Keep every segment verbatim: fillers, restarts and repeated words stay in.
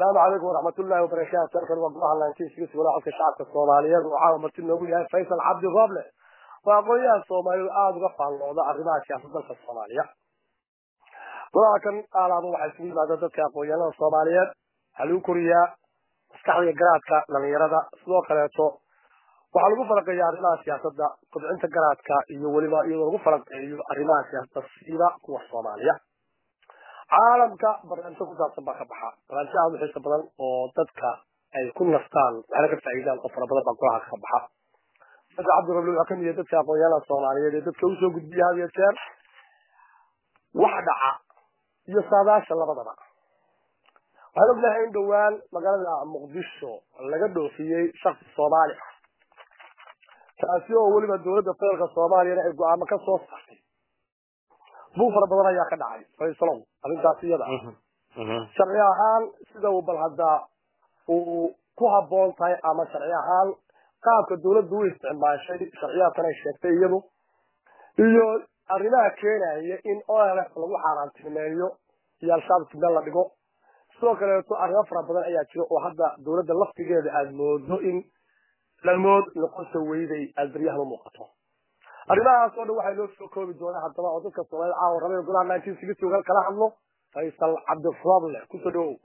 السلام عليكم ورحمة الله وبركاته. تركن وقضاء الله نتيجة سيسي ولا حق الشعب الصومالية وعاوة مرتين نقول يا فيصل عبد الرابلة وأقول يا الصومالي آد رفع الموضوع الرماش يا فضلك الصومالية ولكن على ضوء حسين ما ذاتك يا أقول يا الصومالية هلو كوريا استحوي قراتك لن يرد سلوك لأتو وحلو فرق يا رماش يا صدق قد أنت قراتك يولي ما يولي فرق الرماش يا تصيبا هو الصومالية عالمك برنامج كذا صباح بحا برنامج هذا حس بدل ودتك أي كل نستان على كيف تعيدان أفر بدل بقولها صباحا هذا عبد الرب لكن يدك يا قوينا الصومالية يدك وشو قد بيها بيتشار واحد ع يصادش الله بدنا هذا بله عند دوال مقالة مقدسه اللي قدوا فيه شخص صومالي تأسيوه ولي بالدولة الفرق الصومالي يقول عما كان صحي بو فر بدن ayaa ka dhacay faysalow arintaas iyada sharci ahaan sida uu bal hadda uu ku haboon tahay ama sharci ahaan qaabka dawladdu u isticmaashay sharciyaadkan ay sheegtay iyadu iyo arrimaha keenaya in O L F lagu xaaraantinimeeyo iyo al-shabaab meel la dhigo sidoo kale arrimo fara badan ayaa jira oo hadda dawladda laftigeeda aad moodo in la mood noqoto weyday albriyaha u muuqato arrimahaas oo dhan waxay loo soo koobi doonaa haddaba oo dadka Soomaaliya caawa rabay golaha nineteen sixty gal kala hadlo Faysal Cabdulfadl ku soo dhaw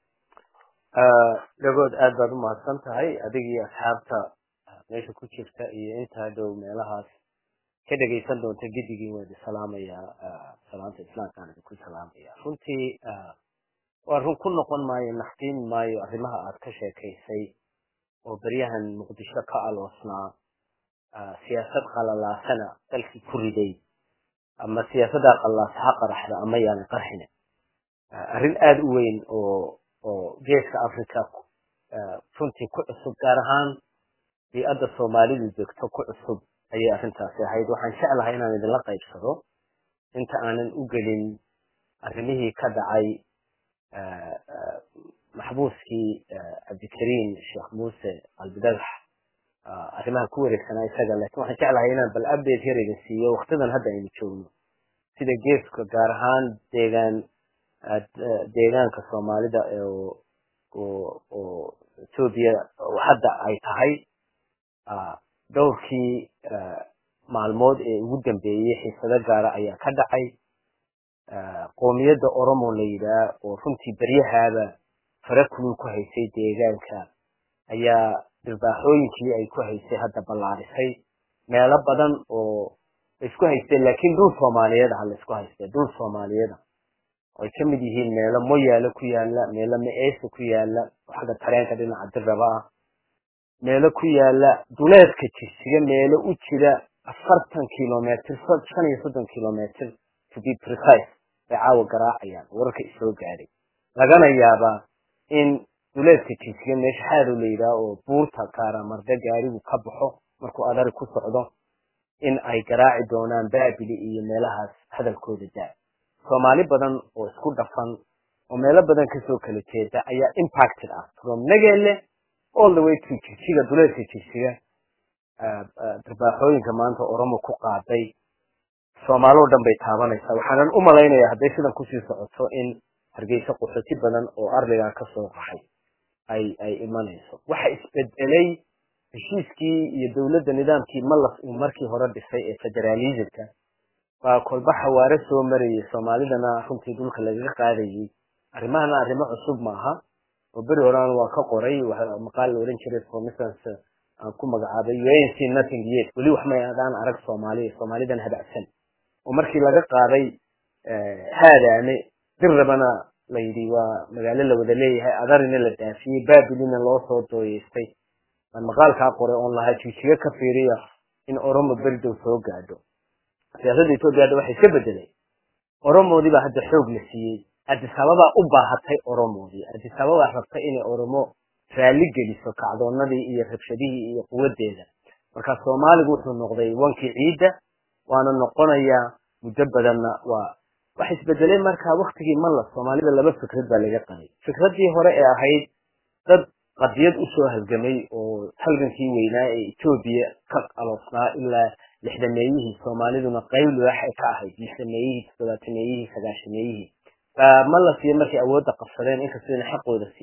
ah dhagood aad baad u mahadsan tahay adiga iyo asxaabta meesha ku jirta iyo inta dhow meelahaas ka dhageysan doonta gidigii wada salaamaya salaanta islaamka aan ku salaamaya runtii waa run ku noqon maayo naxtiin maayo arrimaha aad ka sheekaysay oo bariyahan muqdisho ka aloosnaa سياسات قلالاسنا dalkii ku riday ama siyaasada qalaalaha qaraxda ama yaan qarxina arin aad u weyn oo oo geeska Afrika runtii ku cusub gaar ahaan biyada Soomaalidu joogto ku cusub ayay arintaasi ahayd waxaan jeclahay inaan idin la qaybsado inta aanan u gelin arimihii ka dhacay maxbuuskii Abdikariin Sheekh Muuse Albadax arrimaha ku wareegsanaa isaga laakiin waxaan jeclahay inaan bal update yar idin siiyo waqtidan hadda aynu joogno sida geeska gaar ahaan deegaan deegaanka Soomaalida oo oo Ethiopia hadda ay tahay dhowrkii maalmood ee ugu dambeeyay xiisada gaar ah ayaa ka dhacay qoomiyadda Oromo la yiraahdo oo runtii bariyahaaba farakulu ku haysay deegaanka ayaa dilbaaxooyinkii ay ku haysay hadda ballaarisay meelo badan oo isku haysay laakiin dul Soomaaliyeed ah la isku haysay dul Soomaaliyeed oo ka mid yihiin meelo Moyaale ku yaala meelo Meeso ku yaala waxa tareenka dhinaca Dirraba meelo ku yaala duleedka Jigjiga meelo u jira afartan kiiloomitir shan iyo soddon kiiloomitir to be precise ee caawa garaacayaan wararka isoo gaaray lagana yaabaa in duleedka Jigjiga meesha xaad u leeyahay oo buurta kaara marda gaarigu ka baxo markuu adar ku socdo in ay garaaci doonaan Baabili iyo meelahaas hadalkooda daa Soomaali badan oo isku dhafan oo meelo badan ka soo kala jeeda ayaa impacted ah from Nagelle all the way to Jigjiga duleedka Jigjiga darbaaxooyinka maanta Oromo ku qaaday Soomaalidu dhan bay taabanaysaa waxaan u maleynayaa haddii sidan ku sii socoto in Hargeysa qoxoti badan oo arliga ka soo qaxay ay ay imanayso waxa isbedelay heshiiskii iyo dawladda nidaamkii malaf uu markii hore dhisay ee federalismka waa kolba xawaare soo marayay Soomaalidana runtii dhulka laga qaadayay arrimahana arrimo cusub maaha oo bari horaan waa ka qoray waxa maqaal oran jiray for instance aan ku magacaabay U N C nothing yet wali wax ma yadaan arag Soomaaliya Soomaalidan hadacsan oo markii laga qaaday haadaane dirrabana la yiri waa magaalo la wada leeyahay adarina la daafiyay Baabilina loo soo dooyeystay aan maqaalka qoray on lahaa Jigjiga ka fiiriya in Oromo berdo soo gaadho siyaasadda Itoobiya waxay ka bedelay Oromoodii baa hadda xoog la siiyay Addis Ababa u baahatay Oromoodii Addis Ababa rabtay in Oromo raali geliso kacdoonadii iyo rabshadihii iyo quwadeeda marka Soomaaligu wuxuu noqday wankii ciida waana noqonaya muddo badanna waa wax isbedelay marka waqtigii man la Soomaalida laba fikrad baa laga qanay fikradii hore ee ahayd dad qadiyad u soo halgamay oo halgankii weynaa ee Itoobiya ka aloosnaa ilaa lixdameeyihii Soomaaliduna qayb wax ka ahayd lixdameeyihii toddobaatameeyihii sagaashameeyihii ma la siiyay markii awoodda qabsadeen in kastoo xaqooda siin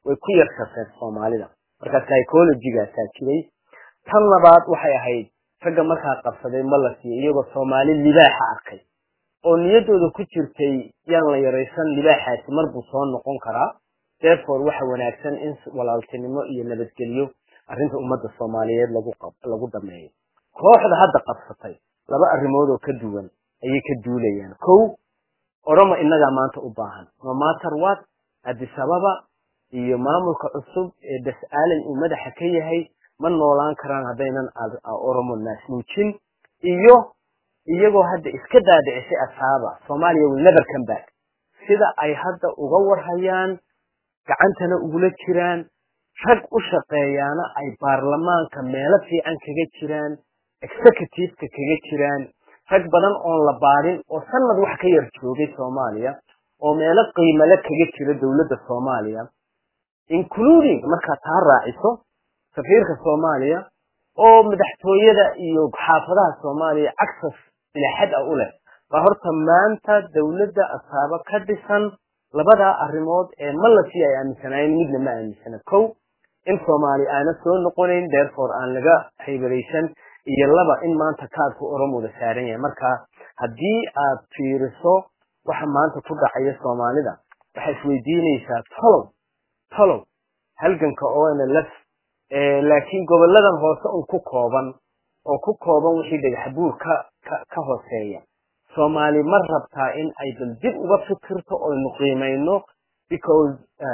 way ku yarshafeen Soomaalida marka psychology-gaasaa jiray tan labaad waxay ahayd ragga markaa qabsaday ma la siiyay iyagoo Soomaali libaaxa arkay oo niyadooda ku jirtay yaan la yaraysan libaaxaasi mar buu soo noqon karaa therefore waxa wanaagsan in walaaltinimo iyo nabadgelyo arrinta ummadda Soomaaliyeed lagu lagu dhameeyo kooxda hadda qabsatay laba arrimood oo ka duwan ayay ka duulayaan kow Oromo inaga maanta u baahan no matter what Addis Ababa iyo maamulka cusub ee das'aalan uu madaxa ka yahay ma noolaan karaan hadaynan Oromo naasnuujin iyo iyagoo hadda iska daadicay asaaba Soomaaliya will never come back sida ay hadda uga warhayaan gacantana ugula jiraan rag u shaqeeyana ay baarlamaanka meelo fiican kaga jiraan executive-ka kaga jiraan rag badan oo la baarin oo sanad wax ka yar joogay Soomaaliya oo meelo qiimo leh kaga jira dawladda Soomaaliya including marka taa raaciso safiirka Soomaaliya oo madaxtooyada iyo xaafadaha Soomaaliya access ila xad u leh ba horta maanta dawladda asaaba ka dhisan labada arrimood ee malasi ay aaminsanayeen midna ma aaminsana kow in Soomaali aana soo noqonayn therefore aan laga haybaraysan iyo laba in maanta kaadku Oromoda saaran yahay marka hadii aad fiiriso waxa maanta ku dhacaya Soomaalida waxa isweydiinaysaa tolo tolo halganka oo aan la ee laakiin goboladan hoose oo ku kooban oo ku kooban wixii dhagaxbuur ka ka hooseeya Soomaali mar rabtaa in ay dib uga fikirto oo nuqiimayno because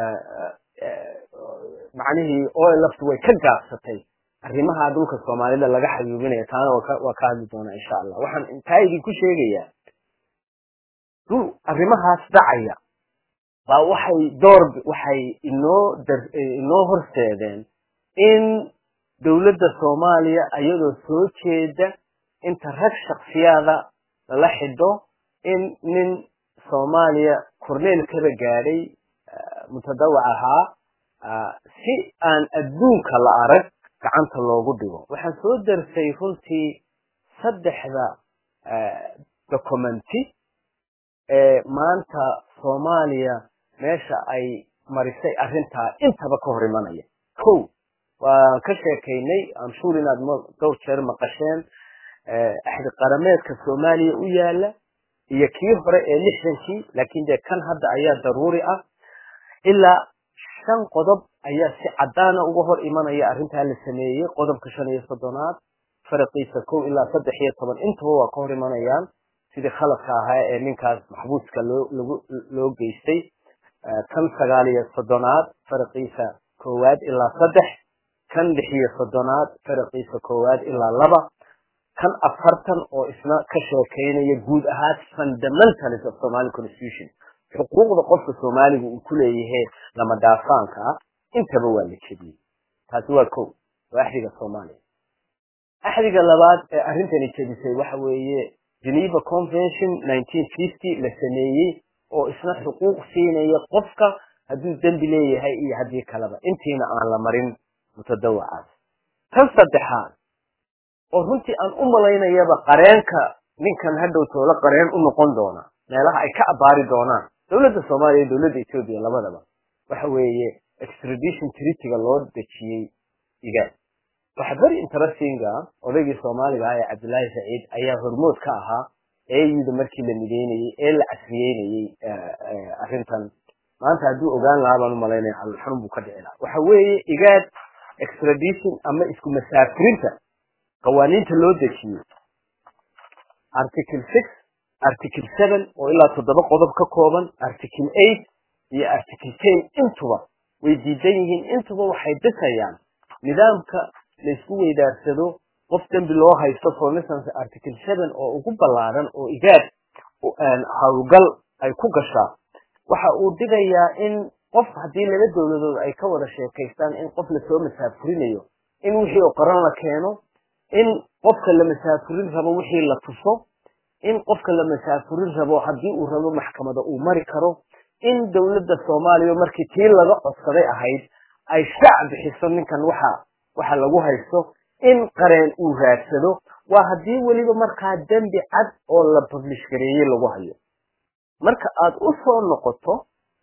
macnaheedu oo laftu way ka gaabsatay arrimaha dhulka Soomaalida laga xayuubinayo taana waa ka hadli doona insha Allah waxaan intaa idin ku sheegayaa dul arrimahaas dhacaya ba waxay door waxay inoo inoo horseedeen in dawladda Soomaaliya ayadoo soo jeeda inta rag shakhsiyada la xido in nin Soomaaliya korneel ka gaaray mutadawac ahaa si aan adduunka la arag gacanta loogu dhigo waxaan soo darsay runtii saddexda documenti ee maanta Soomaaliya meesha ay marisay arrinta intaba ka hor imanaya kow waa ka sheekaynay aan shuur inaad dhowr jeer maqasheen ahdi qarameedka Soomaaliya u yaala iyo kii hore ee lixdankii laakiin de kan hadda ayaa daruuri ah ila shan qodob ayaa si cadaan ah uga hor imanaya arrinta la sameeyay qodobka shan iyo soddonaad farqiisa kow ilaa saddex iyo toban intaba waa ka hor imanayaan sidii khaladka ahaa ee ninkaas maxbuuska loo loo geystay kan sagaal iyo soddonaad farqiisa koowaad ilaa saddex kan lix iyo soddonaad farqiisa koowaad ilaa laba kan afartan oo isna ka sheekeynaya guud ahaan fundamentals of Somali constitution xuquuqda qofka Soomaaliga uu ku leeyahay lama dhaafaanka ah intaba waa la jebiyay taasi waa kow waaxiga Soomaaliya ahdiga labaad ee arrintani jebisay waxa weeye Geneva Convention nineteen fifty la sameeyay oo isna xuquuq siinaya qofka haddii dambi leeyahay iyo haddii kalaba intiina aan la marin mutadawacaad tan saddexaad oo runtii aan u malaynayaba qareenka ninkan hadhow toola qareen u noqon doona meelaha ay ka abaari doonaan dawladda Soomaaliya iyo dawladda Itoobiya labadaba waxa weeye extradition treaty-ga loo dejiyay iga waxa very interesting ah odaygii Soomaaliga ah ee Cabdullaahi Saciid ayaa hormood ka ahaa ee yida markii la mideynayay ee la casriyeynayay arrintan maanta hadduu ogaan lahaa baan u malaynaya xarun buu ka dhici lahaa waxa weeye igaad extradition ama isku masaafirinta qawaaniinta loo dejiyay article six article seven oo ilaa toddoba qodob ka kooban article eight iyo article ten intuba way diidan yihiin intuba waxay dhisayaan nidaamka la isku weydaarsado qof dambi loo haysto for instance article seven oo ugu ballaaran oo igaad hawlgal ay ku gashaa waxa uu digayaa in qof hadii laga dawladood ay ka wada sheekaystaan in qof la soo masaafurinayo in wixii oo qaran la keeno in qofka la masaafurin rabo wixii la tuso in qofka la masaafurin rabo hadii uu rabo maxkamada uu mari karo in dawladda Soomaaliya markii tii laga codsaday ahayd ay shacab bixiso ninkan waxa waxa lagu haysto in qareen uu raadsado waa hadii waliba markaa dambi cad oo la publish gareeyay lagu hayo marka aad u soo noqoto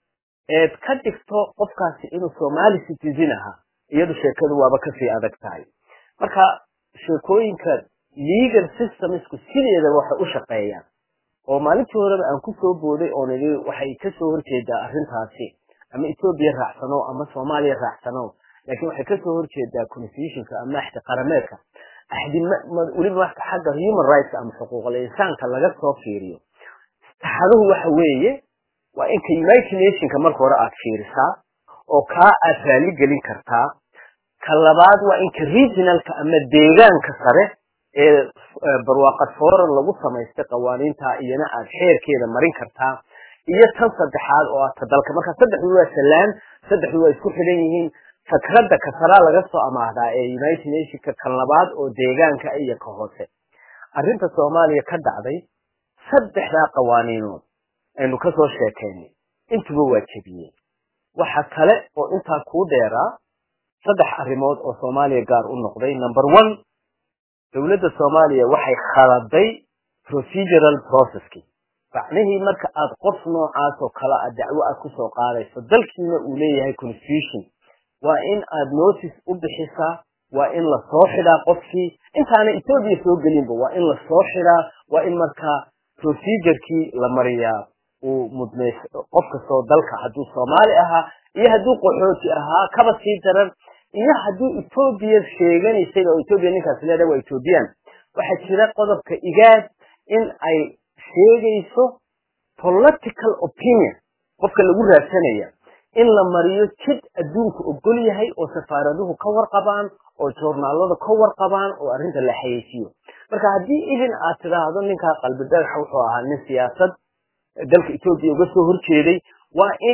eed ka dhigto qofkaasi inuu Somali citizen aha iyadu sheekadu waaba ka sii adag tahay marka sheekooyinka legal systemsku sideeda waxa u shaqeeyaan oo maalintii hore aan ku soo booday oo nidi waxay ka soo horjeedaa arrintaasi ama Ethiopia raacsano ama Soomaaliya raacsano laakiin waxay ka soo horjeedaa constitutionka ama axdi qarameedka axdi waliba wax xagga human rights ama xuquuqul insaanka laga soo fiiriyo taxaduhu waxa weeye waa in ka United Nationska marka hore aad fiirisaa oo ka aad raali gelin kartaa ka labaad waa in ka regionalka ama deegaanka sare ee barwaaqad foran lagu sameystay qawaaniinta iyana aad xeerkeeda marin kartaa iyo tan saddexaad oo ah dalka marka saddexdu waa salaan saddexdu waa isku xiran yihiin fakradda ka sara laga soo amaahdaa ee United Nationska kan labaad oo deegaanka iyo ka hoose arrinta Soomaaliya ka dhacday saddexda qawaaniinood aynu ka soo sheekeynay intuba waa jabiyay waxa kale oo inta ku dheeraa saddex arrimood oo Soomaaliya gaar u noqday number one dawladda Soomaaliya waxay khaladay procedural processki bacnihii marka aad qof noocaas oo kala ah dacwo aad ku soo qaadayso dalkiina uu leeyahay constitution waa in aad notice u bixisaa waa in la soo xiraa qofkii intaana Ethiopia soo gelinba waa in la soo xiraa waa in marka procedureki la mariyaa uu mudneys qofka soo dalka hadduu Soomaali ahaa iyo hadduu qaxooti ahaa kaba sii daran iyo hadduu Ethiopia sheeganaysa oo Ethiopia ninkaas leedahay waa Ethiopian waxa jira qodobka igaad in ay sheegayso political opinion qofka lagu raadsanaya in la mariyo jid adduunka ogol yahay oo safaaraduhu ka warqabaan oo joornaalada ka warqabaan oo arrinta la xayeysiyo marka haddii idin aad tiraahdo ninka qalbi dhagax wuxuu ahaa nin siyaasad dalka Ethiopia uga soo horjeeday waa in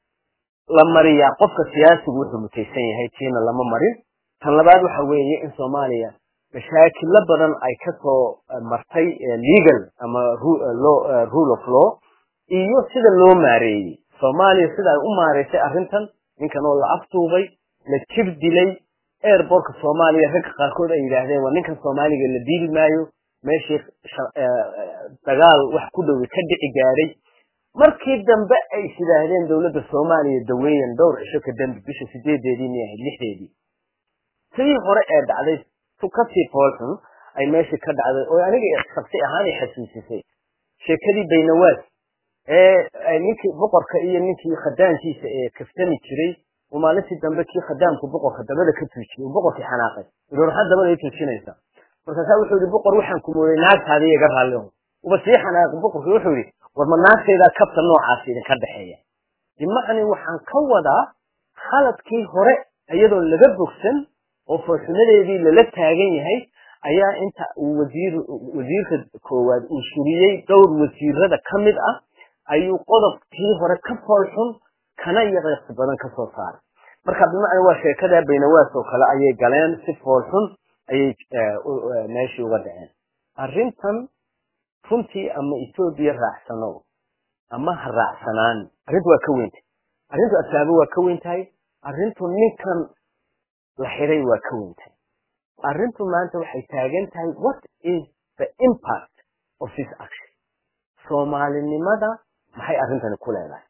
la mariyaa qofka siyaasigu wuxuu mutaysan yahay tiina lama marin tan labaad waxa weeye in Soomaaliya mashaakil badan ay ka soo martay legal ama rule of law iyo sida loo maareeyay Soomaaliya sida ay u maareysay arrintan ninkan oo la aftuubay la jir dilay airportka Soomaaliya rag qaarkood ay yiraahdeen waa ninkan Soomaaliga la diili maayo meeshii dagaal wax ku dhow ka dhici gaaray markii dambe ay sidaahdeen dawladda Soomaaliya daweeyeen dhowr cisho ka dambe bisha sideedeedii iyo lixdeedii tii hore ee dhacday tukati Paulson ay meeshii ka dhacday oo aniga shaqsi ahaan ay xasuusisay sheekadii Baynawaas ee ninkii boqorka iyo ninkii khadaankiisa ee kaftami jiray oo maalintii dambe kii khadaamku boqorka dabada ka tuujiyay boqorkii xanaaqay inuu raxad dabada ay tuujinaysa markaas wuxuu yiri boqor waxaan ku mooday naagtaada iga raali oo uba sii xanaaq boqorku wuxuu yiri war ma naagteeda kabta noocaas idin ka dhaxeeya dimacni waxaan ka wadaa khaladkii hore iyadoo laga bogsan oo fooxumadeedii lala taagan yahay ayaa inta uu wasiir wasiirka koowaad uu shuriyay dhowr wasiirada kamid ah ayuu qodobkii hore ka foolxun kana yaqeeq badan ka soo saaray marka bimacna waa sheekada Baynawaas oo kale ayay galeen si foolxun ayay meeshii uga dhaceen arrintan runtii ama Ethiopia raacsano ama raacsanaan arrintu waa ka weynta arrintu asaabo waa ka weyntahay arrintu ninkan la xiray waa ka weyntahay arrintu maanta waxay taagan tahay what is the impact of this action Soomaalinimada maxay arrintan ku leedahay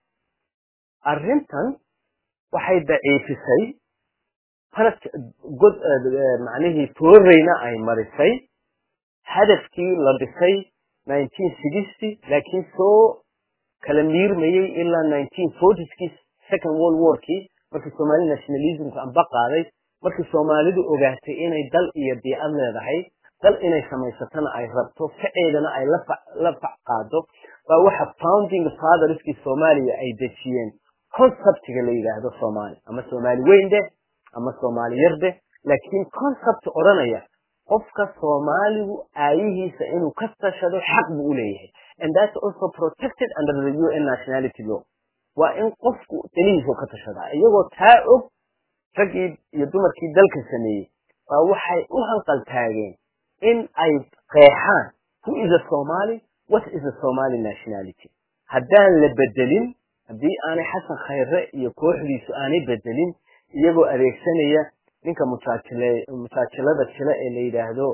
arrintan waxay daciifisay farad god macnaheedu tooreyna ay marisay hadafkii la dhisay nineteen sixty laakiin soo kala miirmayay ilaa nineteen forties second world war kii markii Somali nationalism ka amba qaaday markii Soomaalidu ogaatay inay dal iyo dii'ad leedahay dal inay samaysatana ay rabto ficeedana ay la la qaado waa waxa founding fatherski Soomaaliya ay dejiyeen conceptiga la yiraahdo Soomaali ama Soomaali weynde ama Soomaali yarde laakiin concept oranaya qofka Soomaaligu aayihiisa inuu ka tashado xaq buu u leeyahay and that's also protected under the U N nationality law waa in qofku dalihiisa ka tashada iyagoo taa og ragii iyo dumarkii dalka sameeyay waa waxay u hanqal taageen in ay qeexaan who is a Somali what is a Somali nationality haddaan la bedelin haddii aanay xasan khayre iyo kooxdiisu aanay bedelin iyagoo adeegsanaya ninka mutaajilada jila ee la yiraahdo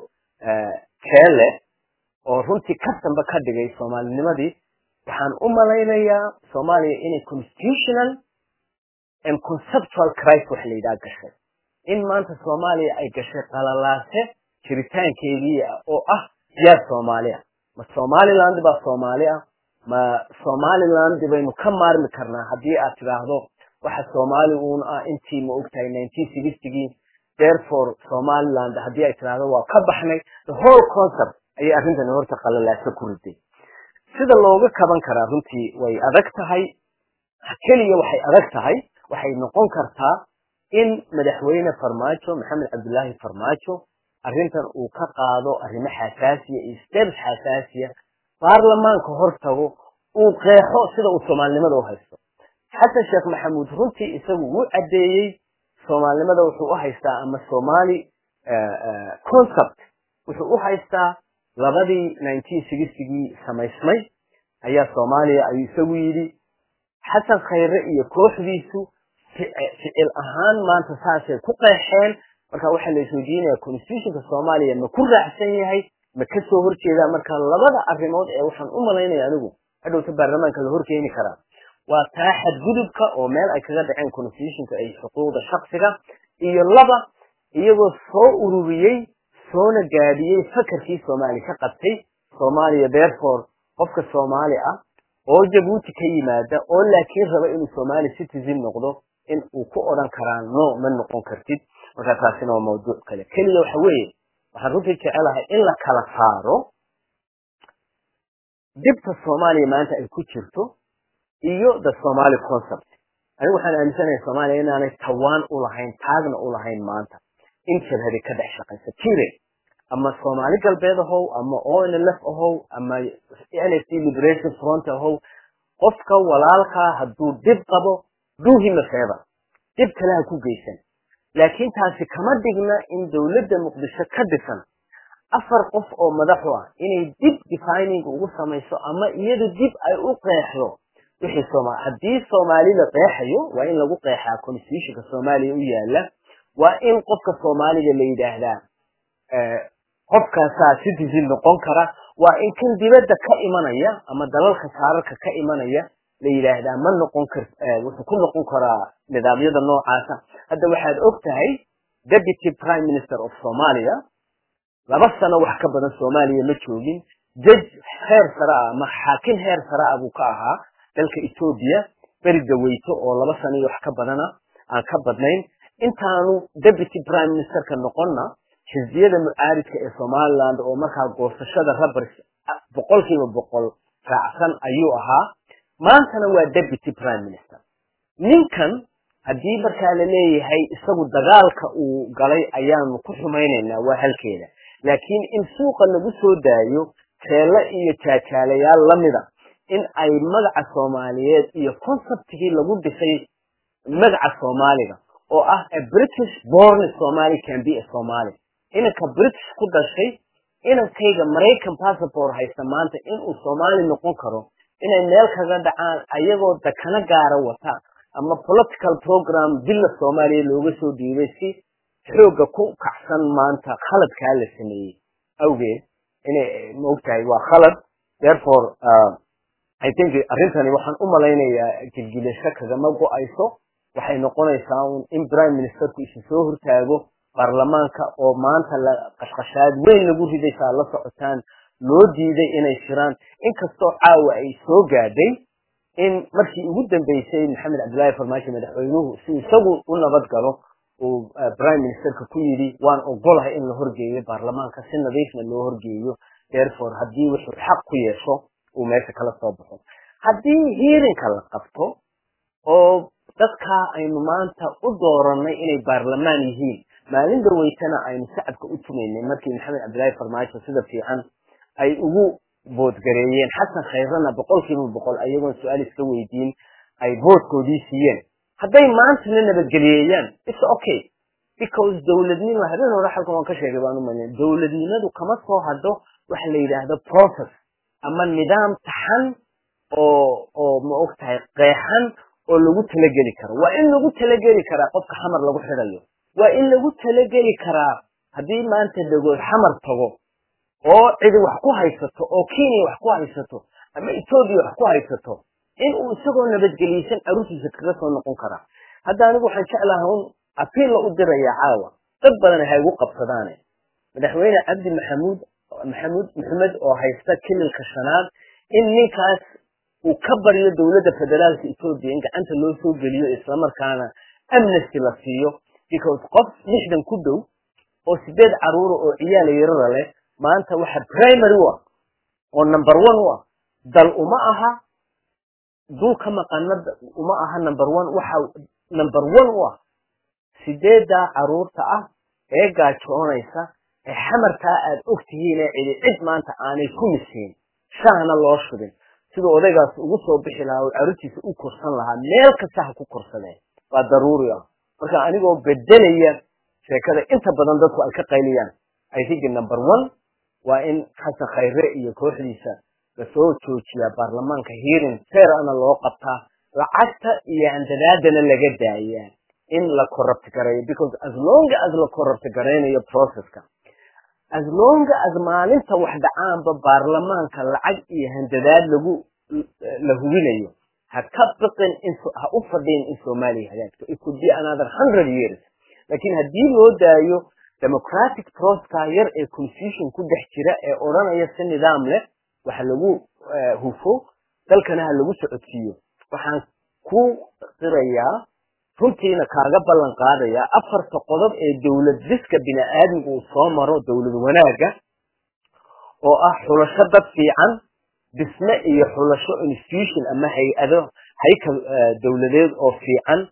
keele oo runtii kastanba ka dhigay Soomaalinimadii waxaan u malaynayaa Soomaaliya inay constitutional and conceptual crisis wax la yidhaha gashay in maanta soomaaliya ay gashay qalalaase jiritaankeedii oo ah yaa soomaaliya ma somaliland baa soomaaliya ma somaliland baynu ka maarmi karnaa haddii aad tidhaahdo waxa soomaali uun ah intii ma ogtahay nineteen sixty-gii therefore somaliland haddii ay tidhaahdo waa ka baxnay the whole concept ayay arrintani horta qalalaase ku riday sida looga kaban karaa runtii way adag tahay keliya waxay adag tahay waxay noqon kartaa in madaxweyne farmaajo maxamed cabdullaahi farmaajo arrintan uu ka qaado arrimo xasaasiya iyo steps xasaasiya baarlamaanka hortago uu qeexo sida uu soomaalinimada u haysto xasan sheekh maxamuud runtii isagu wuu caddeeyey soomaalinimada wuxuu u haystaa ama somali concept wuxuu u haystaa labadii nineteen sixty-gii samaysmay ayaa soomaaliya ayuu isagu yidhi xasan khayre iyo kooxdiisu ficil ahaan maanta saasay ku qeexeen marka waxaa la isweydiinaya constitutionka soomaaliya ma ku raacsan yahay ma ka soo horjeedaa marka labada arrimood ee waxaan u malaynaya anigu hadhowta baarlamaanka la horkeeni karaa waa taa xadgudubka oo meel ay kaga dhaceen constitutionka ay xuquuqda shaksiga iyo laba iyagoo soo ururiyey soona gaadhiyey fakarkii soomaali ka qabtay soomaaliya therefore qofka soomaali ah oo jabuuti ka yimaada oo laakiin raba inuu somali citizen noqdo in uu ku odhan karaa no ma noqon kartid marka taasina waa mawduuc kale keliya waxa weeye waxaan runtii jecelahay in la kala saaro dibta soomaaliya maanta ay ku jirto iyo the somali concept anigu waxaan aaminsanahay soomaaliya inaanay tawaan u lahayn taagna u lahayn maanta in jabhadi ka dhex shaqaysa jire ama soomaali galbeed ahow ama o n l f ahow ama n f d liberation front ahow qofka walaalkaa hadduu dib qabo do him a favor dib kale ha ku geysan laakiin taasi kama dhigna in dowladda muqdisho ka dhisan afar qof oo madaxu ah inay dib defining ugu samayso ama iyadu dib ay u qeexdo wixii soomaali haddii soomaali la qeexayo waa in lagu qeexaa constitutionka soomaaliya u yaala waa in qofka soomaaliga la yidhaahdaa qofkaasaa citizen noqon kara waa in kan dibadda ka imanaya ama dalalka saararka ka imanaya la yidhaahdaa ma noqon kar wuxuu ku noqon karaa nidaamyada noocaasa hadda waxaad og tahay deputy prime minister of somalia laba sano wax ka badan soomaaliya ma joogin judge heer sare ah ama xaakim heer sare ah buu ka ahaa dalka ethiopia beri daweyto oo laba sano iyo wax ka badana aan ka badnayn intaanu deputy prime ministerka noqonna xisbiyada mucaaridka ee somaliland oo markaa goosashada rabars boqolkiiba boqol raacsan ayuu ahaa maantana waa deputy prime minister ninkan haddii markaa la leeyahay isagu dagaalka uu galay ayaanu ku xumaynaynaa waa halkeeda laakiin in suuqa lagu soo daayo teele iyo jaajaalayaal lamida in ay magaca soomaaliyeed iyo conceptigii lagu dhisay magaca soomaaliga oo ah a british born somali can be a somali inanka british ku dhashay inankayga maraykan passport haysta maanta inuu soomaali noqon karo inay meel kaga dhacaan ayagoo dakana gaara wata ama political program dilla soomaaliya looga soo dhiibay si xooga ku kacsan maanta khaladkaa la sameeyey awgeed inay maogtahay waa khalad therefore uh, I think arrintani waxaan u malaynayaa gilgilasho kagama go-ayso waxay noqonaysaa in prime ministerku isu soo hortaago baarlamaanka oo maanta la qashqashaad weyn lagu ridaysaa la socotaan loo diiday inay shiraan inkastoo caawa ay soo gaadhay in markii ugu dambeysay maxamed cabdullaahi farmaajo madaxweynuhu si isagu u nabad galo uu prime ministerka ku yidhi waan ogolahay in la horgeeyo baarlamaanka si nadiifna loo horgeeyo therefore haddii wuxuu xaq ku yeesho uu meesha kala soo baxo haddii hiirinka la qabto oo dadka aynu maanta u dooranay inay baarlamaan yihiin maalin daweytana aynu shacabka u tumaynay markii maxamed cabdullaahi farmaajo sida fiican ay ugu boodgareeyeen xasan khayrana boqolkiiba boqol ayagoon su-aal iska weydiin ay boodkoodii siiyeen hadday maantana nabadgeliyeeyaan it's okay because dowladnimo habeen hore xalkan waan ka sheegay baan u malin dowladnimadu kama soo haddo waxa la yidhaahdo process ama nidaam taxan oo oo ma og tahay qeexan oo lagu talageli karo waa in lagu talageli karaa qofka xamar lagu xidhayo waa in lagu talageli karaa haddii maanta dhagood xamar tago oo cidi wax ku haysato oo kenya wax ku haysato ama ethiopia wax ku haysato in uu isagoo nabadgeliysan arusiisa kaga soo noqon karaa hadda anigu waxaan jeclahay un apiil u diraya caawa dad badan ay ugu qabsadaan madaxweyne cabdi maxamuud maxamuud maxamed oo haysta kililka shanaad in ninkaas uu ka bariyo dawladda federaalka Itoobiya in gacanta loo soo geliyo isla markaana amnesty la siiyo because qof lixdan ku dhow oo sideed caruur oo ciyaal yar leh maanta waxa primary wa oo number one wa dal uma aha dul ka maqanad uma aha number one waxa number one wa sideeda caruurta ah ee gaajoonaysa ee xamarta aad ogtihiin ee cid maanta aanay ku misin shaana loo shubin sida odaygaas ugu soo bixi lahaa oo caruurtiisa u korsan lahaa meel kasta ha ku korsadeen waa daruuri ah marka anigoo bedelaya sheekada inta badan dadku ay ka qayliyaan I think number one waa in Xasan Khayre iyo kooxdiisa la soo joojiya baarlamaanka hearing fair ana loo qabtaa lacagta iyo andadaadana laga daayaa in la corrupt gareeyo because as long as la corrupt gareeyo processka as long as maalinta wax dhacaanba baarlamaanka lacag iyo handadaad lagu la hubinayo ha ka baqin in ha u fadhiin in Soomaaliya hagaagto it could be another one hundred years laakiin hadii loo daayo democratic process yar ee constitution ku dhex jira ee oranaya si nidaam leh waxa lagu hufo dalkana lagu socodsiyo waxaan ku qirayaa runtiina kaaga ballan qaadaya afarta qodob ee dawlad diska bini'aadmigu soo maro dawlad wanaaga oo ah xulasho dad fiican dhisme iyo xulasho institution ama hay'ado haykal dawladeed oo fiican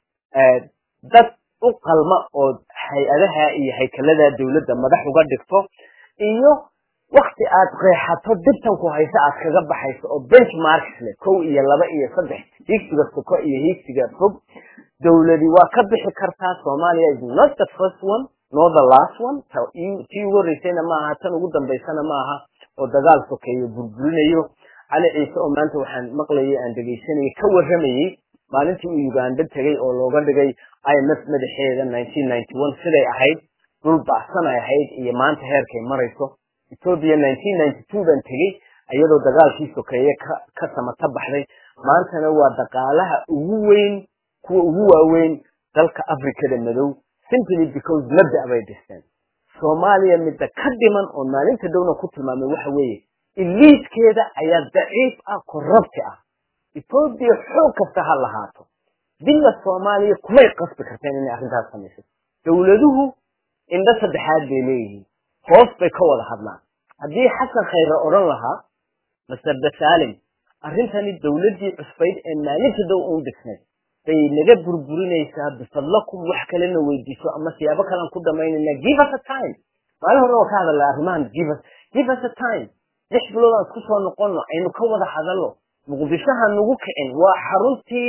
dad u qalma oo hay'adaha iyo haykalada dawladda madax uga dhigto iyo waqti aad qeexato dibtan ku haysa aad kaga baxayso oo benchmarks leh kow iyo laba iyo saddex higsiga suko iyo higsiga fog dawladi waa ka bixi kartaa Soomaaliya is not the first one nor the last one tii ugu horeysayna ma aha tan ugu dambeysana ma aha oo dagaal sokeeyo burburinayo cali ciise oo maanta waxaan maqlayay aan dhageysanay ka waramayay maalintii uu Uganda tagay oo looga dhigay I M F madaxeeda nineteen ninety-one siday ahayd dul baasan ay ahayd iyo maanta heerkay marayso Ethiopia nineteen ninety-two ban tagay ayadoo dagaalkii sokeeye ka ka samata baxday maantana waa dhaqaalaha ugu weyn kuwa ugu waaweyn dalka Afrikada madow simply because mabda bay dhisteen Soomaaliya mid ka dhiman oo maalinta dawna ku tilmaamay waxa weeye elitekeeda ayaa daciif ah corrupt ah Ethiopia xoog kasta ha lahaato dilla Soomaaliya kumay qasbi karteen inay arrintaas samayso dawladuhu inda saddexaad bay leeyihiin hoos bay ka wada hadlaan haddii Xasan Khayre oran lahaa Mister Salim arrintani dawladii cusbayd ee maalinta daw u dhisnay bay naga burburinaysaa bifadlakum wax kale na weydiiso ama siyaabo kale ku dhamaynayna give us a time maalin hore oo ka hadalay arrimahan give us give us a time lix bilood aan ku soo noqono aynu ka wada hadalno muqdishaha nagu kicin waa xaruntii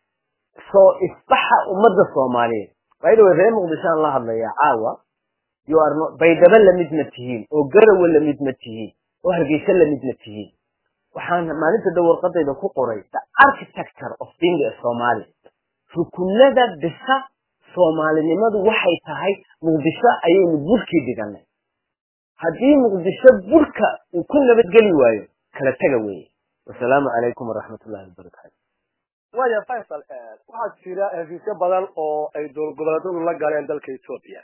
soo isbaxa ummadda Soomaaliyeed baydo reer muqdishaan la hadlaya caawa you are not baydaba la mid matihiin oo garawa la mid matihiin oo hargeysa la mid matihiin waxaan maalinta dawarqadayda ku qoray the architecture of being a Somali rukunada dhisa Soomaalinimadu waxay tahay muqdisho ayaynu burkii dhiganay haddii muqdisho burka uu ku nabadgeli waayo kala taga weeye wassalaamu calaykum waraxmatullaahi wabarakaatu waya Faisal waxaa jira heshiisyo badan oo ay dowlad-goboleedyadu la galeen dalka Ethiopia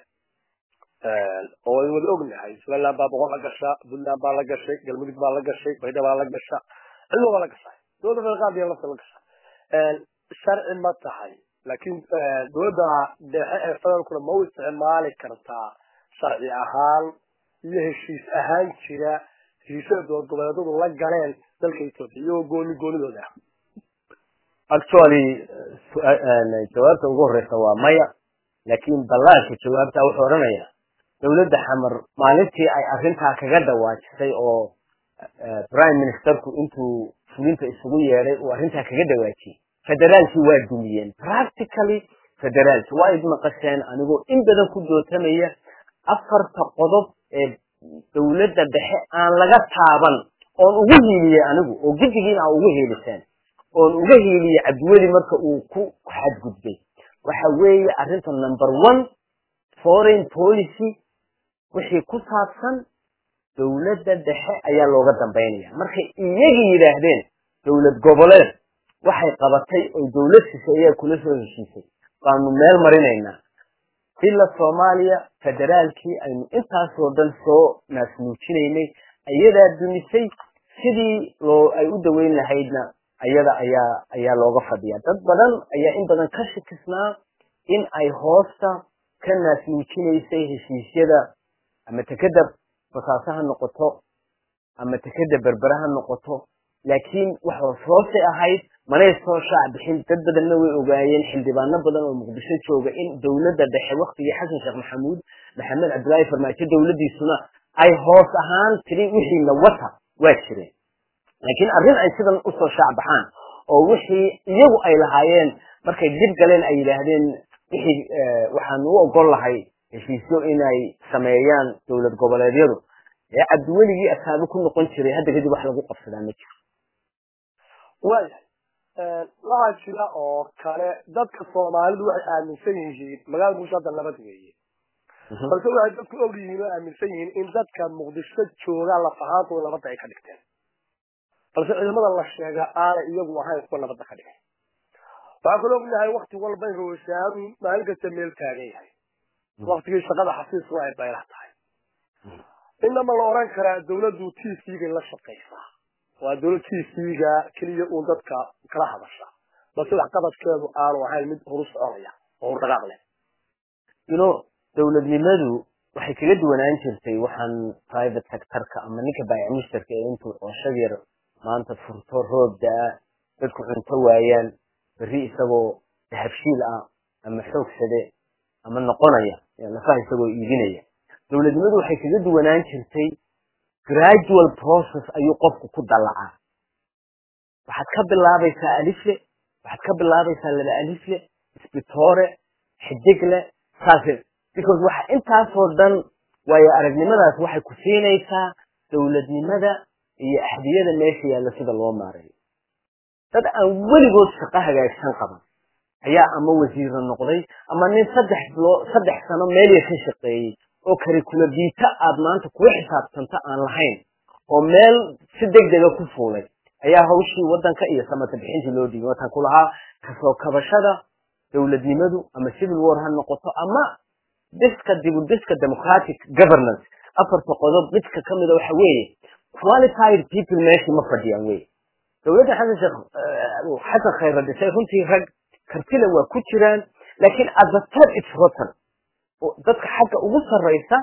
oo ay wada ognahay Somaliland baa boqol la gashaa Puntland baa la gashay Galmudug baa la gashay Baydhabo baa la gashaa cilmo baa la gashay dowladda federaalka la la gashaa sharci ma tahay laakiin dowladda dhexe ee federaalku ma u isticmaali kartaa sharci ahaan iyo heshiis ahaan jira heshiisyada dowlad-goboleedyadu la galeen dalka Ethiopia iyo gooni goonidooda actually jawaabta ugu horeysa waa maya laakiin balaasha jawaabta wuxuu oranayaa dawladda xamar maalintii ay arrinta kaga dhawaajisay oo prime ministerku intuu fulinta isugu yeeray oo arrinta kaga dhawaajiyay federaalki waa dumiyeen practically federaalki waa idma qasheen anigoo in badan ku dootamaya afarta qodob ee dawladda dhexe aan laga taaban oo ugu hiiliyay anigu oo gidigiina ugu hiiliseen oo uga hiiliyay Cabdiweli marka uu ku xadgudbay waxa weeye arrinta number one foreign policy wixii ku saabsan dawladda dhexe ayaa looga dambeynaya markay iyaga yiraahdeen dawlad goboleed waxay qabatay oo dawlad shisheeye kula soo heshiisay baanu meel marinaynaa ila Soomaaliya federaalkii aynu intaas oo dhan soo naasnuujinaynay ayadaa dumisay sidii loo ay u daweyn lahaydna ayada ayaa ayaa looga fadhiyaa dad badan ayaa in badan ka shakisnaa in ay hoosta ka naasnuujinaysay heshiisyada ama takada basaasaha noqoto ama takada berberaha noqoto laakiin waxa hoose ahayd manay soo shaac bixin dad badanna way ogaayeen xildhibaano badan oo Muqdisho jooga in dawladda dhexe waqtigii Xasan Sheekh Maxamuud Maxamed Cabdullaahi Farmaajo dawladdiisuna ay hoos ahaan tiri wixii la wata waa jireen laakiin arrin ay sidan u soo shaac baxaan oo wixii iyagu ay lahaayeen markay dib galeen ay yiraahdeen wixii waxaan u ogol lahay heshiisyo inay sameeyaan dawlad goboleedyadu ee Cabdiweligi asaabu ku noqon jiray hadda kadib wax lagu qabsadaa ma jiro waayahay waxaa jira oo kale dadka Soomaalidu waxay aaminsan yihiin magaalada Muqdisho hadda nabad weeye balse waxay dadku og yihiin oo aaminsan yihiin in dadka Muqdisho jooga la fahaantooda nabadda ay ka dhigteen balse ciidamada la sheega aanay iyagu ahayn kuwa nabadda ka dhigay waxaa kaloo ognahay waqti walba in roosaaru maalin kasta meel taagan yahay waqtigii shaqada xafiis waa ay baylah tahay inama la oran karaa dawladdu T V-ga la shaqeysaa waa dawlad T V-ga kaliya uu dadka kala hadasha balse wax qabadkeedu aanu ahayn mid horu soconaya oo dhaqaaq leh you know dawladnimadu waxay kaga duwanaan jirtay waxaan private sector-ka ama ninka baayac mushtarka ee intuu qorshe yar maanta furto roobda dadku cunto waayaan bari isagoo habshiil ah ama xoogsade ama noqonaya lafaha isagoo iibinaya dawladnimadu waxay kaga duwanaan jirtay gradual process ayuu qofku ku dalacaa waxaad ka bilaabaysaa alifle waxaad ka bilaabaysaa laba alifle isbitoore xidigle saase because waxa intaas oo dhan way aragnimadaas waxay ku siinaysaa dawladnimada iyo axdiyada meesha yaalla sida loo maareeyo dad aan weligood shaqo hagaagsan qaban ayaa ama wasiir noqday ama nin saddex bilo saddex sano meel ka shaqeeyay oo curriculum vitae aad maanta ku xisaabtanta aan lahayn oo meel si degdeg ah ku fuulay ayaa hawshii wadanka iyo samata bixinta loo dhigay waxa ku lahaa kasoo kabashada dawladnimadu ama civil war ha noqoto ama diska dibu diska democratic governance afarta qodob midka kamid ah waxa weeye qualified people meeshii ma fadhiyaan weey dawladda Xasan Sheekh Xasan Khayra dhashay runtii rag kartila waa ku jiraan laakiin at the top it's rotten dadka xagga ugu sareysa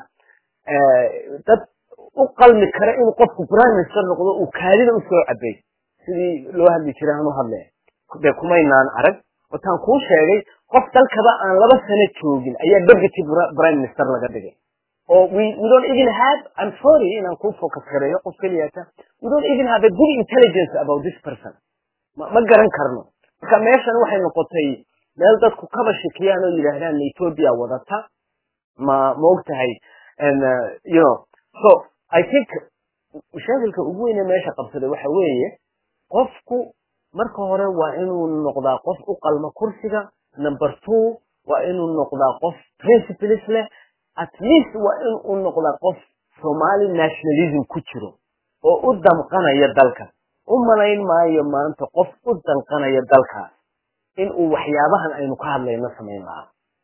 ee dad u qalmi kara in qofku prime minister noqdo uu kaalida u soo cabay sidii loo hadli jiray aanu hadlay de kumaynaan arag wataan ku sheegay qof dalkaba aan laba sano joogin ayaa deputy prime minister laga dhigay or we, we don't even have, I'm sorry, in Uncle Focus Korea, Australia, we don't even have a good intelligence about this person. Ma garan karno. Marka meeshan waxay noqotay meel dadku kaba shakiyaan oo yiraahdaan Ethiopia wadata ma moogtahay and uh, you know so I think mushakilka ugu weyn ee meesha qabsaday waxa weeye qofku marka hore waa inuu noqdaa qof u qalma kursiga number two waa inuu noqdaa qof principles leh at least waa inuu noqdaa qof Somali nationalism ku jiro oo u damqanaya dalka u malayn maayo maanta qof u damqanaya dalka in uu waxyaabahan aynu ka hadlayno sameyn lahaa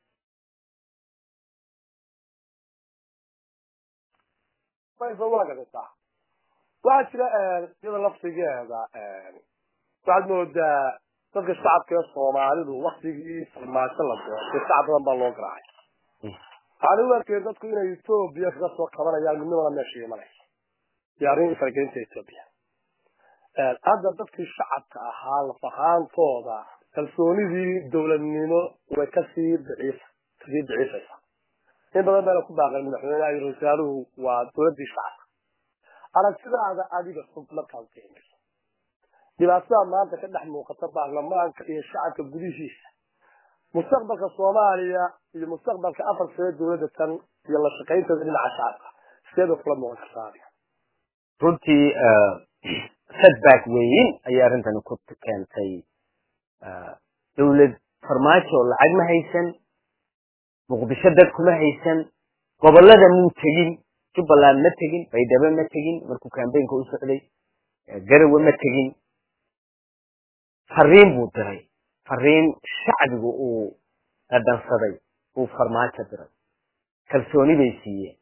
fayso waa gadata waxa jira sida laftigeeda waxaad moodaa dadka shacabka Soomaalidu waqtigii farmaajo la doortay shacab badan baa loo garaacay anigu arkay dadku inay Ethiopia ka soo qabanayaan midnimada meesha imanay yaarin fargeynta Ethiopia ee hadda dadkii shacabka ahaa la fahaantooda kalsoonidii dawladnimo way ka sii daciif sii daciifaysa in badan baa ku baaqay madaxweynaha iyo rasaaluhu waa dawladii shacabka aragtidaada adiga xub markaan keenay dibaatada maanta ka dhex muuqata baarlamaanka iyo shacabka gudihiisa mustaqbalka Soomaaliya iyo mustaqbalka afar sano dawladda tan iyo la shaqaynta dhinaca shacabka sidoo kale muuqata runtii setback weyn ayaa arrintan ku keentay dawlad farmaajo lacag ma haysan muqdisho dad kuma haysan gobolada muu tegin Jubbaland ma tegin Baydhabo ma tegin markuu campaign-ka u socday Garowe ma tegin fariin buu diray fariin shacbigu uu dhadansaday uu farmaajo diray kalsooni bay siiyeen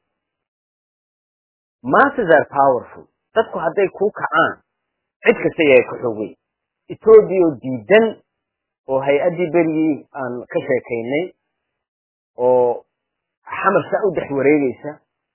masses are powerful dadku hadday ku kacaan cid kasta ay ku xogay Ethiopia diidan oo hay-adii berigii aan ka sheekaynay oo xamar saa u dhex wareegaysa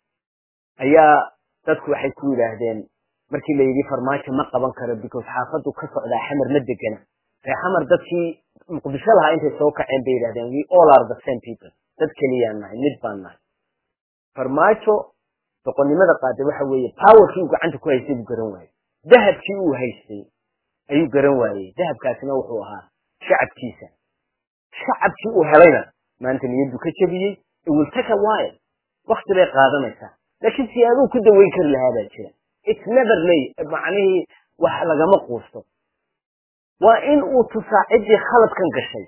ayaa dadku waxay ku yiraahdeen markii la yiri farmaajo ma qaban karo because xaafadu ka socdaa xamar ma degana ee xamar dadkii muqdisho lahaa intay soo kaceen bay yiraahdeen we all are the same people dad kaliya nahay mid baan nahay farmaajo doqonnimada qaaday waxa weeye powerkii uu gacanta ku haystay buu garan waayay dahabkii uu haystay ayuu garan waayay dahabkaasina wuxuu ahaa shacabkiisa shacabkii uu helayna maanta niyadu ka jabiyay it will take a while waqti bay qaadanaysaa laakiin si aad ku daweyn kar lahaa baa jira it's never late macnaheedu wax lagama quusto waa in uu tusaacidii khaladkan gashay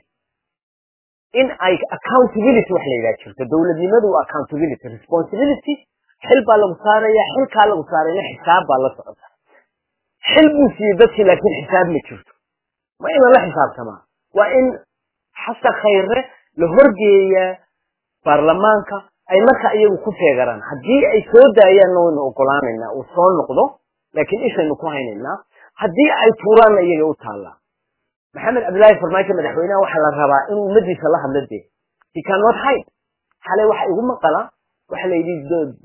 in ay accountability wax la yiraahdo jirto dawladnimadu accountability responsibility xil baa lagu saaraya xilka lagu saaraya xisaab baa la socota xil buu siiyay dadkii laakiin xisaab ma jirto ma in la xisaabtama waa in xasan khayre la horgeeya baarlamaanka ay marka iyagu ku feegaraan haddii ay soo daayaan oo ogolaanayna oo soo noqdo laakiin ishaynu ku haynayna haddii ay tuuraan iyaga u taala maxamed abdullaahi farmaajo madaxweynaha waxa la rabaa inuu umadiisa la hadlo de he cannot hide xalay waxa ugu maqala waxa la yidhi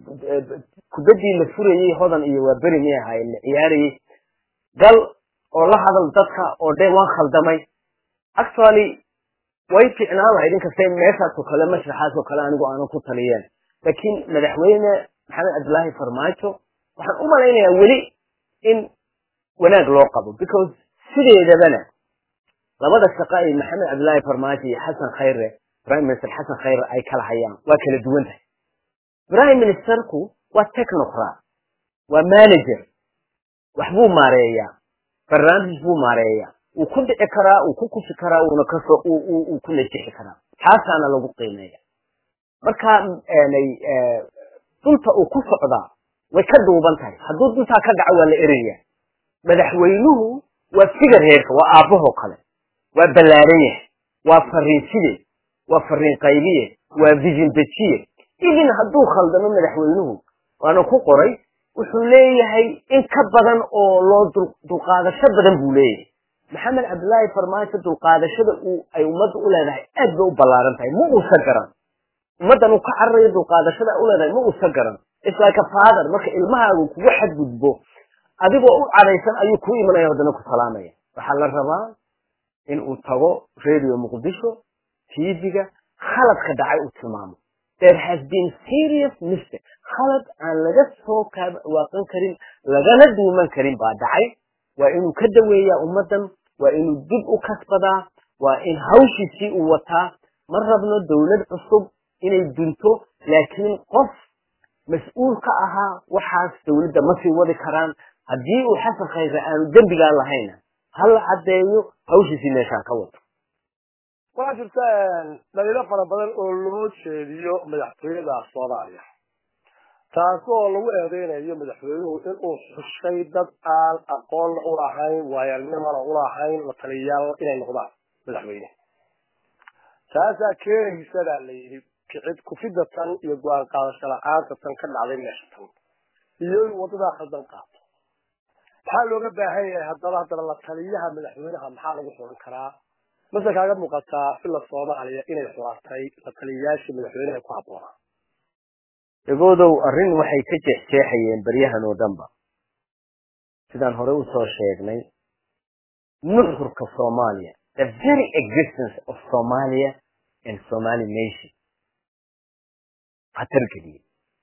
kubadii la furayay hodan iyo waa beri mi ahay la ciyaarayay gal oo la hadal dadka oo dee waan khaldamay actually way fiicnaa lahayd inkastay meeshaas oo kale mashraxaas oo kale anigu aanan ku taliyeen laakiin madaxweyne maxamed abdullaahi farmaajo waxaan u malaynayaa weli in wanaag loo qabo because sideedabana labada shaqo ay maxamed abdullaahi farmaajo iyo xasan khayre prime minister xasan khayre ay kala hayaan waa kala duwan tahay prime ministerku waa technocrat waa manager waxbuu maareeyaa barnaamij buu maareeyaa uu ku dhici karaa uu ku kusi karaa uuna ka soo uu uu ku najixi karaa taasaana lagu qiimeeyaa marka aanay dunta uu ku socdaa way ka duuban tahay hadduu dunta ka dhaco waa la eraya madaxweynuhu waa figar heerka waa aabaho kale waa ballaaran yahay waa fariiside waa fariin qaybiye waa vision dejiye idin hadduu khaldamo madaxweynuhu waana ku qoray wuxuu leeyahay in ka badan oo loo dulqaadasho badan buu leeyahay maxamed abdullaahi farmaajo dulqaadashada uu ay ummadda u leedahay aad bay u ballaaran tahay ma uusa garan ummaddan uu ka cararayo dulqaadashada u leedahay ma uusa garan it's like a father marka ilmahaagu kugu xadgudbo adigoo u cadaysan ayuu ku imanaya haddana ku salaamaya waxaa la rabaa in uu tago radio muqdisho tv-ga khaladka dhacay uu tilmaamo there has been serious mistake khalad aan laga soo waaqan karin lagana duuman karin baa dhacay waa inuu ka daweeyaa ummaddan waa inuu dib u kasbadaa waa in hawshiisii uu wataa ma rabno dawlad cusub inay dunto laakiin qof mas-uul ka ahaa waxaas dawladda ma sii wadi karaan haddii uu xasan khayre aanu dembigaa lahayna hala caddeeyo hawshiisii meeshaa ka wato waxaa jirta dhaliilo fara badan oo loo jeediyo madaxtooyada soomaaliya taasoo lagu eedeynayo madaxweynuhu inuu xushay dad aan aqoon u lahayn waayarnimana u lahayn la taliyayaal inay noqdaan madaxweyne taasaa keenaysa baa la yidhi kicid kufidatan iyo go-aan qaadasho la-aanta tan ka dhacday meesha tan iyo in wadadaa khaldan qaato maxaa looga baahan yahay haddaba haddana la taliyaha madaxweynaha maxaa lagu xulan karaa mase kaaga muuqataa fila soomaaliya inay xulatay la taliyayaashii madaxweynaha ku habboonaa dagoodow arrin waxay ka jeexjeexayeen baryahan oo dhanba sidaan hore usoo sheegnay nuxurka soomaaliya the very existence of somalia and somali nation khatar geliye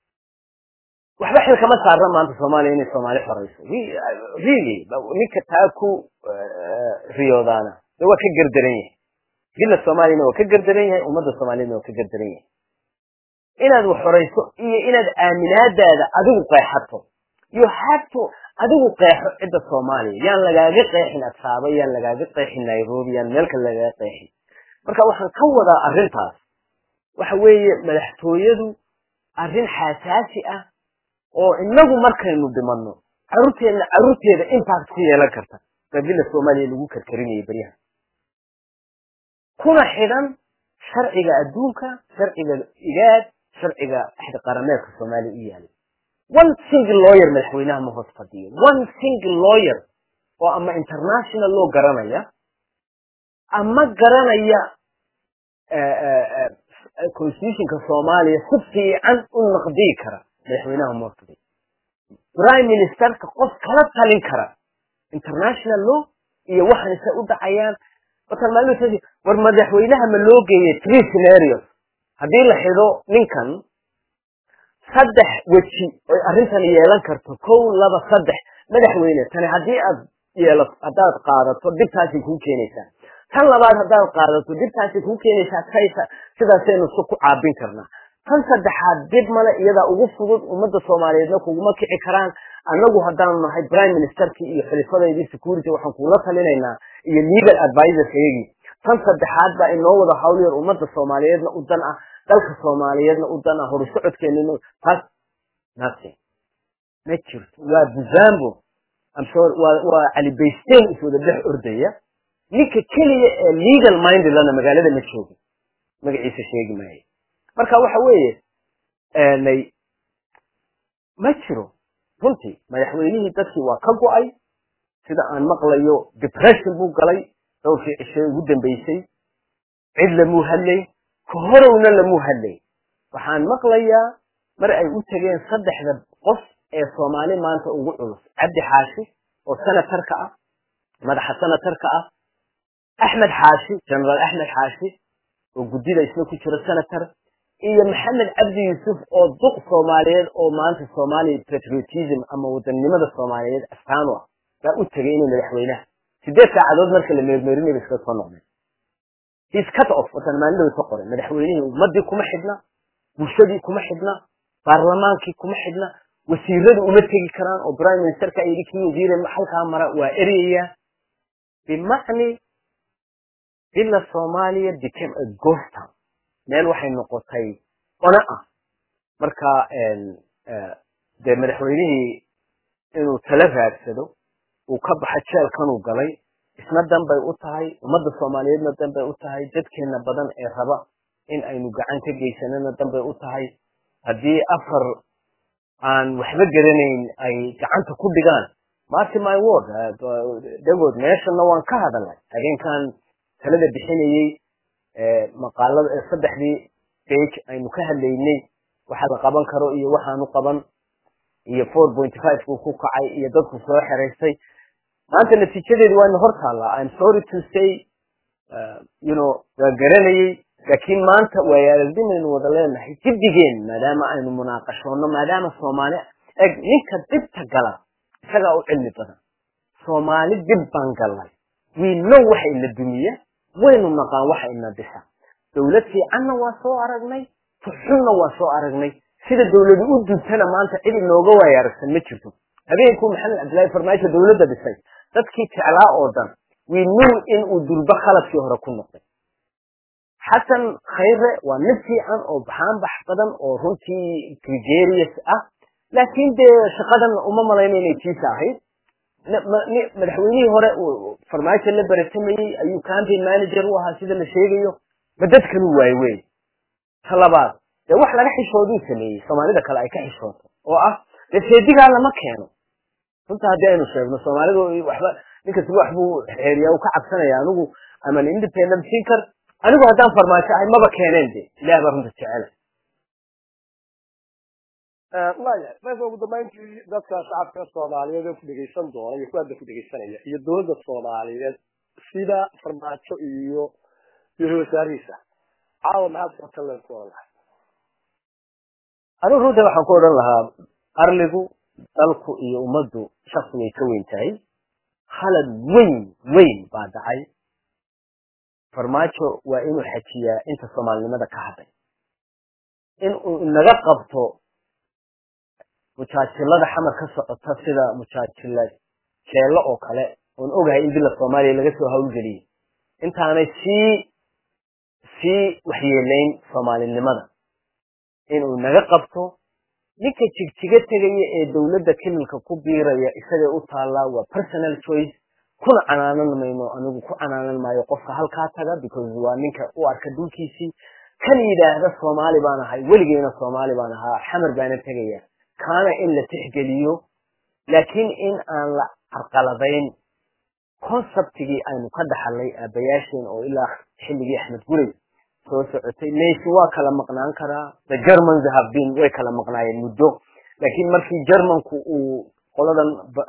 waxba xil kama saarna maanta soomaaliya inay soomaali xorayso really ninka taa ku riyoodaana de waa ka gardaran yahay dila soomaaliyana waa ka gardaran yahay ummadda soomaaliyadna waa ka gardaran yahay inaad wax xorayso iyo inaad aaminaadaada adigu qeexato you have to adigu qeexo cidda soomaaliya yaan lagaaga qeexin adsaaba yaan lagaaga qeexin nairobi yaan meel kale lagaaga qeexin marka waxaan ka wadaa arrintaas waxa weeye madaxtooyadu arrin xasaasi ah oo inagu markaynu dhimanno carruurteedna carruurteeda impact ku yeelan karta qabiilka soomaaliya lagu karkarinayo baryahan kuna xidhan sharciga adduunka sharciga igaad sharciga axda qarameedka Soomaaliya u yaal one single lawyer madaxweynaha ma hoos fadhiyo one single lawyer oo ama international law garanaya ama garanaya constitutionka Soomaaliya si fiican u naqdi kara madaxweynaha ma hoos prime ministerka qof kala talin kara international law iyo waxaan isa u dhacayaan wataan maalintii war madaxweynaha ma loo geeyay three scenarios hadii la xido ninkan saddex waji oo arrintan yeelan karto kow laba saddex madaxweyne tan hadii aad yeelato hadaad qaadato dibtaasi ku keenaysaa tan labaad hadaad qaadato dibtaasi ku keenaysaa kaysa sidaasaynu ku caabin karnaa tan saddexaad dib male iyada ugu fudud ummadda Soomaaliyeedna kuma kici karaan anagu hadaan nahay prime ministerki iyo xilifadayda security waxaan kula talinaynaa iyo legal advisor kaygi tan saddexaad baa inoo wada hawliyar ummadda Soomaaliyeedna u dan ah dalka Soomaaliyeedna u dan ah hor socodkeenna taas nothing nature waa Buzambo am sure waa waa Ali Baysteen isoo dhex ordaya ninka kaliya ee legal mind lana magaalada ma joogo magaciisa sheegi maayo marka waxa weeye ee ma jiro runtii madaxweynihii dadkii waa ka go'ay sida aan maqlayo depression buu galay dhowrkii cishay ugu dambeysay cid la muu hadlay ka horowna la muu hadlay waxaan maqlayaa mar ay u tageen saddexda qof ee Soomaali maanta ugu culus Cabdi Xaashi oo senatarka ah madaxa senatarka ah Ahmed Xaashi General Ahmed Xaashi oo gudida isna ku jira senator iyo Maxamed Abdi Yusuf oo duq Soomaaliyeed oo maanta Soomaali patriotism ama wadannimada Soomaaliyeed astaano ah u tagay inuu madaxweynaha sideed saacadood marka la meermeerinay iska soo noqday is cut off watan maalinta soo qoray madaxweynuhu ummadii kuma xidna bulshadii kuma xidna baarlamaankii kuma xidna wasiiradu uma tagi karaan oo prime ministerka ay dhigeen wasiirada halka mara waa ereyaya bimacni illa Soomaaliya became a ghost town meel waxay noqotay ona ah marka een de madaxweynihii inuu tala raadsado uu ka baxay jeelkan uu galay isna danbay u tahay ummadda Soomaaliyeedna danbay u tahay dadkeena badan ee raba in aynu gacan ka geysanana danbay u tahay hadii afar aan waxba garanayn ay gacanta ku dhigaan mark my word dagood meeshana waan ka hadalay habeenkan talada bixinayay ee maqaalada saddexdii page aynu ka hadlaynay waxa la qaban karo iyo waxaanu qaban iyo four point five ku ku kacay iyo dadku soo xareystay maanta natiijadeedu waa hor taala I'm sorry to say uh, you know waa garanayay laakiin maanta way aragdinaynu wada leenahay jidigeen maadaama aynu munaaqashoono maadaama Soomaali eg ninka dibta gala isaga u cilmi badan Soomaali dib baan galay we know waxa ila dumiya waynu naqaan waxa ina disa dawladii anna waa soo aragnay fuxuna waa soo aragnay sida dawladu u dubtana maanta cid inooga waayarsan ma jirto habeenku Maxamed Abdullaahi Farmaajo dawladda dhisay dadkii jeclaa oo dhan we knew in uu durba khaladkii hore ku noqday Xasan Khayre waa nafsi aan oo baxaan bax badan oo runtii gregarious ah laakiin de shaqadan uma malaynay inay tiisa ahayd madaxweynihii hore Farmaajo la baratamay ayuu campaign manager u ahaa sida la sheegayo dadkan way way talabaad de wax laga xishooday sameeyay Soomaalida kale ay ka xishooto oo ah seediga lama keeno runta hadii aynu sheegno Soomaalidu waxba ninka si wax buu xeeriyaa ka cabsanaya anigu ama independent thinker anigu hadaan Farmaajo ay maba keeneen de ilaahay baa runta jecel waayahay meesha ugu dambeyntii dadka shacabka Soomaaliyeed ee ku dhageysan doona iyo kuwa ku dhageysanaya iyo dowladda Soomaaliyeed sida Farmaajo iyo iyo wasaarihiisa caawa maxaa ka talan ku lahaa anigu runta waxaan ku oran lahaa arligu dalku iyo ummaddu shakhsi way ka weyn tahay khalad weyn weyn baa dhacay Farmaajo waa inuu xajiyaa inta Soomaalinimada ka hadlay in uu naga qabto mujaajilada xamar ka socota sida mujaajilada keelo oo kale oo ogahay in dil Soomaaliya laga soo hawlgeliyay intaanay si si waxyeeleyn Soomaalinimada in uu naga qabto ninka jigjiga tagay ee dawladda kililka ku biiraya isaga u taala waa personal choice kuna canaanan mayno anigu ku canaanan maayo qofka halkaa taga because waa ninka u arka dhulkiisii kan yidhaahda Soomaali baan ahay weligeena Soomaali baan ahaa xamar baan tagaya kaana in la tixgeliyo laakiin in aan la carqaladayn conceptigi aynu ka dhaxalay abayaasheen oo ilaa xilligii Axmed Gurey soo socotay meesha waa kala maqnaan karaa the Germans have been way kala maqnaayeen muddo laakiin markii Germanku uu qoladan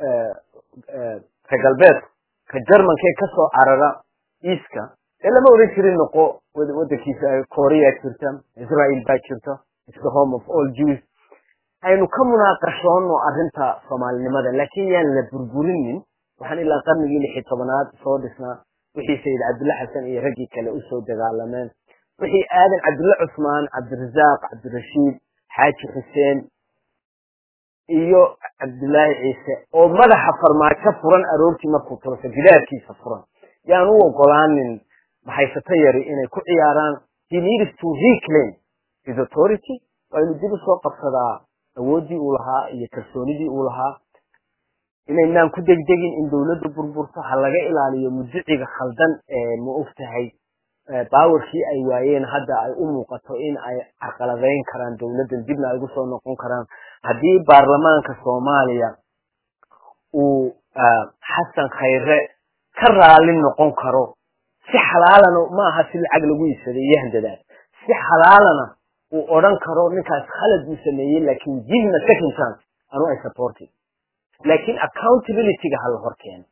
ka galbeed ka Germanka ka soo carara iska lama oran jirin noqo wadankiisa Korea jirta Israel baa jirta it's the home of all Jews aynu ka munaaqashoono arrinta Soomaalinimada laakiin yaan la burburinin waxaan ilaa qarnigii lix iyo tobanaad soo dhisnaa wixii Sayid Cabdulla Xasan iyo ragii kale u soo dagaalameen wixii aadan Cabdulla Cusmaan Cabdirasaaq Cabdirashiid Xaaji Xuseen iyo Cabdullaahi Ciise oo madaxa farmaajo furan aroortii markuu tolsa gidaarkiisa furan yaan u ogolaanin maxaysata yari inay ku ciyaaraan he needs to reclaim his authority waa inuu dib u soo qabsadaa awoodii uu lahaa iyo kalsoonidii uu lahaa inaynaan ku degdegin in dawladda burburto ha laga ilaaliyo mudiciga khaldan ee ma ogtahay powerkii ay waayeen hadda ay u muuqato in ay carqaladeyn karaan dawladda dibna ay ugu soo noqon karaan haddii baarlamaanka Soomaaliya uu Xasan Khayre ka raali noqon karo si xalaalana ma aha si lacag lagu iibsaday yahandada si xalaalana uu oran karo ninkaas khalad uu sameeyay laakiin jilna second chance anu ay supported laakiin accountability-ga hal horkeen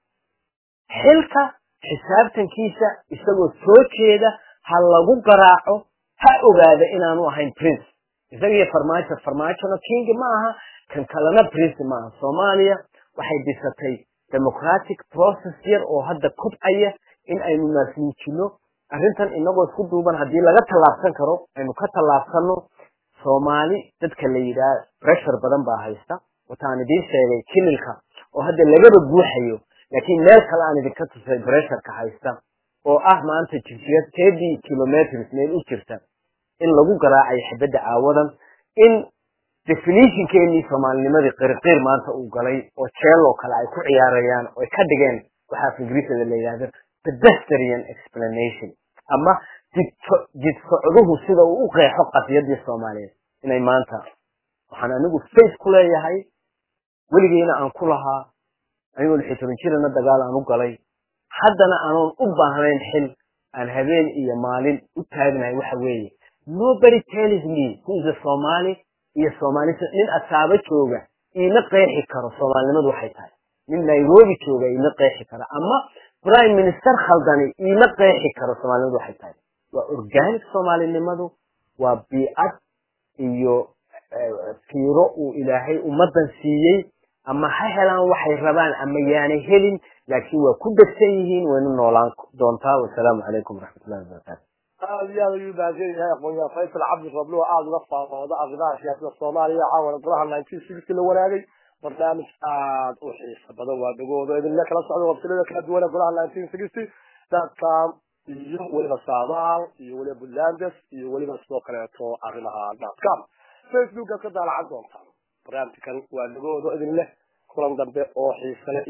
xilka xisaabtankiisa isagoo soo jeeda hal lagu garaaco ha ogaada inaanu ahayn prince isaga farmaajo farmaajona king ma aha kan kalena prince ma aha Soomaaliya waxay dhisatay democratic process yar oo hadda kobcaya in aynu naasniijino arrintan inagoo isku duuban haddii laga tallaabsan karo aynu ka tallaabsano Soomaali dadka la yiraahdo pressure badan baa haysta وتاني دي شيء كللك وهذا اللي جاب بوحيه لكن ناس كلا أنا ذكرت في بريشر كهايستا أو أه ما أنت تجيء تبي كيلومتر اثنين وكرتا إن لو جرى أي حبة عوضا إن definition كأني سمع لماذا قرقير ما أنت وقلي وتشيلو كلا يكون عياريان ويكدجن وحاف الجريس اللي هذا pedestrian explanation أما جد جد صعوده سيدا وقع حقة في يد الصومالية إن ما أنت وحنا نقول فيس كله هاي ولقينا عن كلها أيوة الحيتون كيرنا دجال عن وقلي حدنا أنا أبى هنين حل عن هذين إيا مالين وتهابنا وحوي nobody tells me who is a Somali إيا Somali من أصحاب الشوجة إيه نقيح كرا Somali ما دوحي تاي من نيروبي شوجة إيه نقيح كرا أما برايم منستر خلداني إيه نقيح كرا Somali ما دوحي تاي وأورجانيك Somali اللي ما دو وبيئات إيو fiiro uu ilaahay ummadan siiyay ama ha helaan waxay rabaan ama yaanay helin laakiin waa ku degsan yihiin waynu noolaan doontaa wassalaamu calaykum waraxmatullaahi wabarakaatu aad iyo aad ayuu baahsan yahay aqoonyaha Faysal Cabdi Roble oo aad uga faafooda arrimaha siyaasadda Soomaaliya caawana golaha nineteen sixty la wanaagay barnaamij aad u xiiso badan waa dagoodo idin la kala socdo waqtiyada kala duwan ee golaha nineteen sixty dadka iyo waliba Soomaal iyo waliba Bulandes iyo waliba sidoo kaleeto arrimaha dadka Facebook ka daalacad doontaan barnaamijkan waa dagoodo idin leh kulan dambe oo xiiso leh